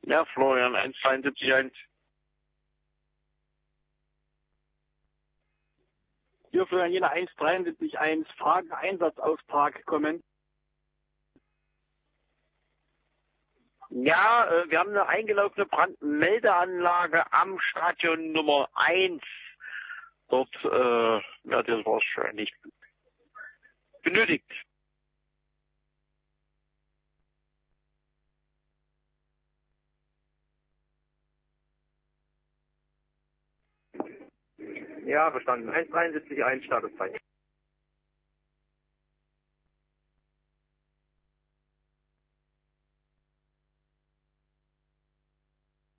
Ja, Florian, 1,72,1. Hier Florian Jena 1,73,1. Frage Einsatz aus Park kommen. Ja, wir haben eine eingelaufene Brandmeldeanlage am Stadion Nummer 1. Dort wird es wahrscheinlich benötigt. Ja, verstanden. 1,73,1 Starteszeit.